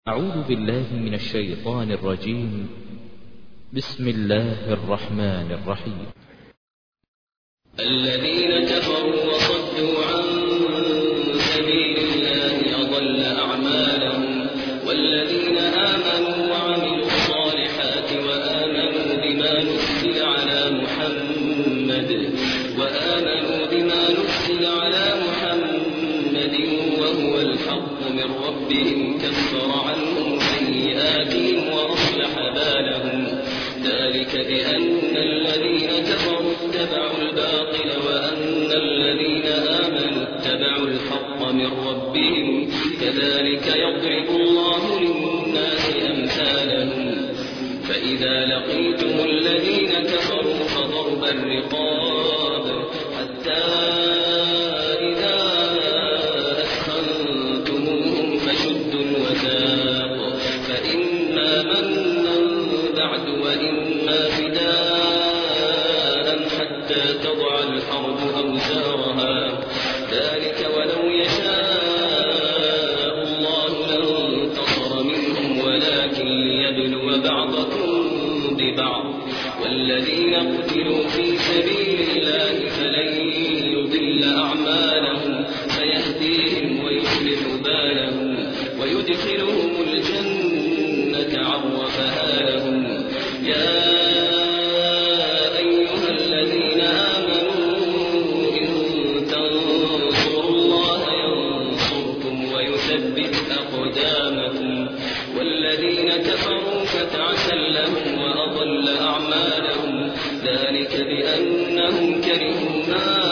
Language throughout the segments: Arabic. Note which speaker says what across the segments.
Speaker 1: أعوذ بالله من الشيطان الرجيم. بسم الله الرحمن الرحيم.
Speaker 2: الذين كفروا وصدوا عن سبيل الله أضل أعمالهم، والذين آمنوا وعملوا الصالحات وآمنوا بما نزل على محمد وهو الحق من ربهم كفر عنهم سيئاتهم وأصلح بالهم. ذلك بأن الذين كفروا اتبعوا الباطل وأن الذين آمنوا اتبعوا الحق من ربهم، كذلك يضرب الله للناس أمثالهم. فإذا لقيتم الذين كفروا فضرب الرقاب حتى إذا أثخنتموهم فشدوا الوثاق، فإما منا بعد وإما فداء حتى تضع الحرب أوزارها. ذلك ولو يشاء الله لانتصر منهم ولكن ليبلو بعضكم ببعض. والذين قتلوا في سبيل الله فلن يضل أعمالهم سيهديهم ويصلح بالهم ويدخلهم الجنة عرفها لهم. يا أيها الذين آمنوا إن تنصروا الله ينصركم ويثبت أقدامكم. والذين كفروا فتعسا لهم وأضل أعمالهم. ذلك بأنهم كرهوا ما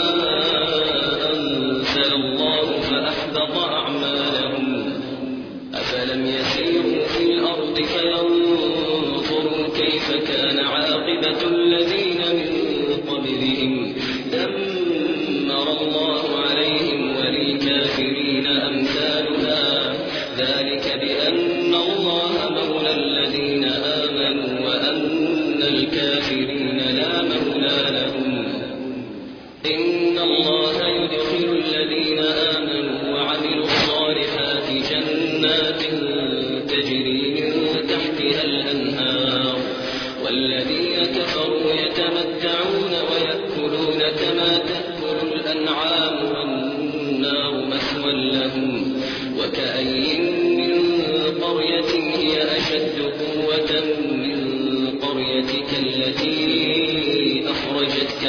Speaker 2: أنزل الله فأحبط أعمالهم. أفلم يسيروا في الأرض فينظروا كيف كان عاقبة الذين من قبلهم، دمر الله عليهم وللكافرين أمثالها. ذلك بأن الله مولى الذين آمنوا وأن الكافرين لا مولى لهم. إن الله يدخل الذين آمنوا وعملوا الصالحات جنات تجري من تحتها الأنهار، والذين كفروا يتمتعون ويأكلون كما تأكل الأنعام والنار مثوى لهم. وكأي من قرية هي أشد قوة من قريتك التي أخرجتك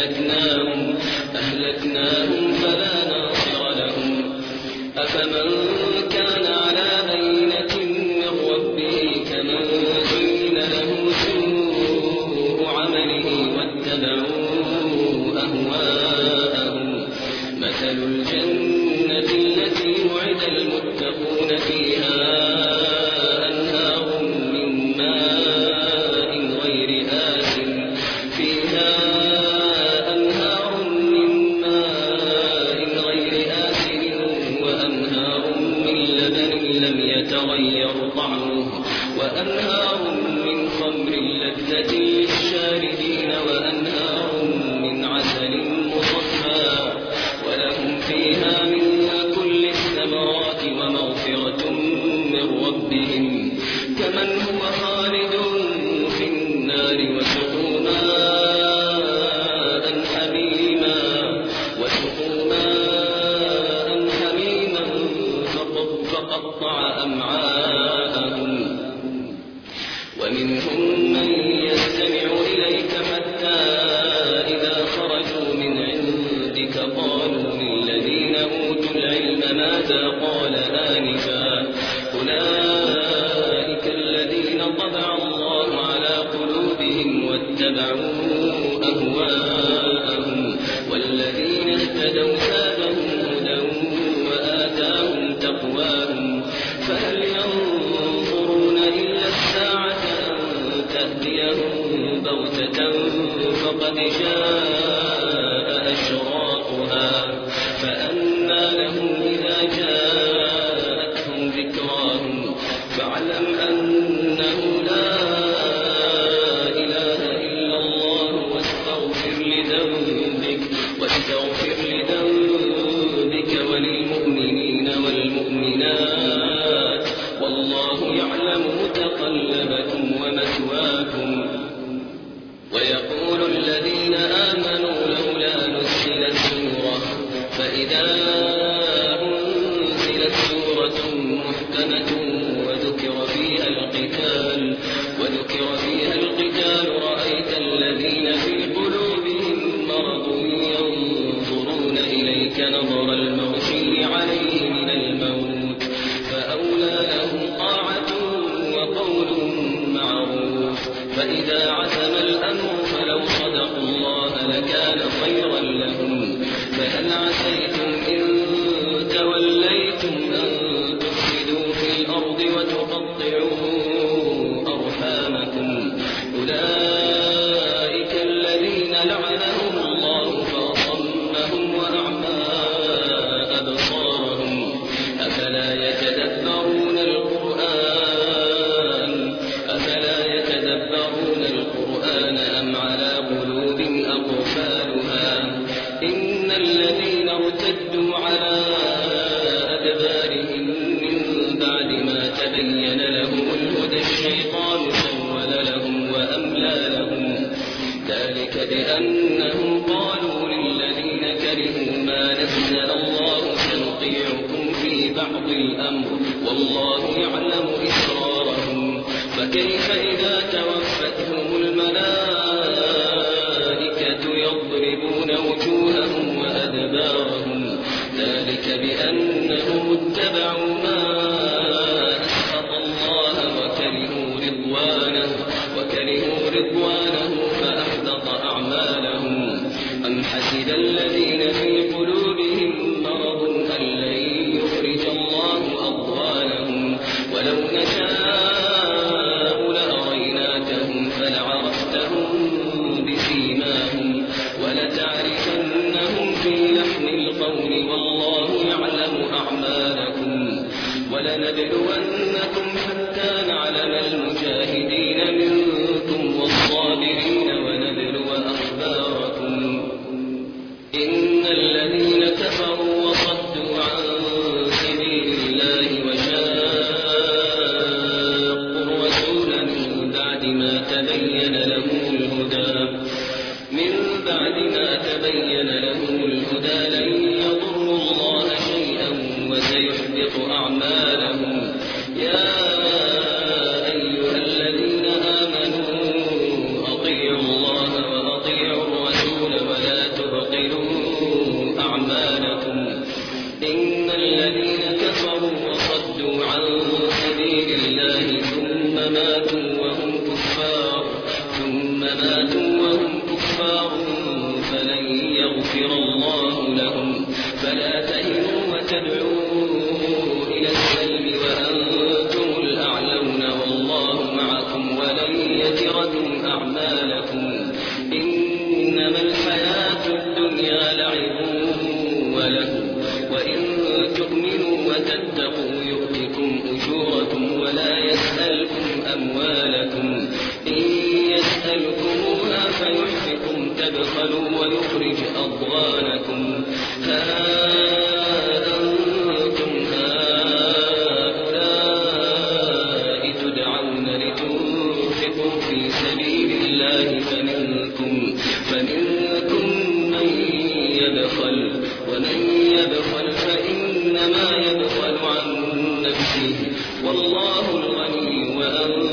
Speaker 2: أهلكناهم فلا ناصر لهم. أفمن كان على بينة من ربه كمن زين له سوء عمله واتبعوا أهواءهم. مثل الجنة التي وعد المتقون فيها أنهار من ماء غير آسن وأنهار من لبن لم يتغير طعمه وأنهار من خمر لذة للشاربين وأنهار من عسل مصفى ولهم فيها من كل الثمرات ومغفرة من ربهم كمن هو خالد في النار. وسقوا ماء حميما فقطع أمعاءهم. ومنهم من يستمع إليك حتى إذا خرجوا من عندك قالوا للذين أوتوا العلم ماذا قال آنفا. أولئك الذين طبع الله على قلوبهم واتبعوا أهواءهم. والذين اهتدوا زادهم هدى وآتاهم تقواهم. فهل ينظرون إلا الساعة أن تأتيهم بغتة فقد جاء أشراطها. فأنى لهم إذا جاءتهم ذكراهم. فاعلم أنه لا إله إلا الله والله يعلم متقلبكم ومثواكم. ويقول الذين آمنوا لولا نزلت سورة، فإذا أنزلت سورة محكمة وذكر فيها القتال رأيت الذين في قلوبهم مرض ينظرون إليك نظر المغشي عليه من الموت، فأولى لهم طاعة وقول معروف. فإذا عزم الأمر فلو صدقوا الله لكان خيرا لهم. فهل عسيتم إن توليتم أن تفسدوا في الأرض وتقطعوا أرحامكم؟ أولئك الذين لعنهم الله فأصمهم وأعمى أبصارهم. أفلا يتدبرون القرآن أم على قلوب أقفالها؟ إن الذين ارتدوا على أدبارهم من بعد ما تبين لهم الهدى الشيطان سول لهم وأملى لهم. ذلك بأنهم قالوا للذين كرهوا ما نزل الله سنطيعكم في بعض الأمر والله يعلم إسرارهم. فكيف إذا توفتهم الملائكة يضربون وجوههم وأدبارهم؟ ذلك بأنهم اتبعوا ما أسخط الله وكرهوا رضوانه فأحبط أعمالهم. أم حسب الذين في قلوبهم مرض أن لن يخرج الله أضغانهم؟ ولو نشاء لأريناكهم فلعرفتهم بسيماهم ولتعرفنهم في لحن القول والله يعلم أعمالكم. ولنبلونكم حتى نعلم المجاهدين منكم والصابرين ونبلو أخباركم. إن الذين كفروا وصدوا عن سبيل الله وشاقوا الرسول من بعد ما تبين لهم الهدى لن يضروا الله شيئا وسيحبط أعمالهم. يا أيها الذين آمنوا أطيعوا الله وأطيعوا الرسول ولا تبطلوا أعمالكم. إن الذين كفروا وصدوا عن سبيل الله ثم ماتوا وهم كفار فلن يغفر الله لهم. فلا تهنوا وتدعوا إلى السلم وأنتم الأعلون والله معكم ولن يتركم أعمالكم. إنما الحياة الدنيا لعب وله وإن تؤمنوا وتتقوا يؤتكم أجوركم ولا يسألكم أموالكم. إن يسألكموها فيحفكم تبخلوا ويخرج أضغانكم. ها أنتم هؤلاء تدعون لتنفقوا في سبيل الله فمنكم من يبخل ومن يبخل فإنما يبخل عن نفسه والله الغني وأنتم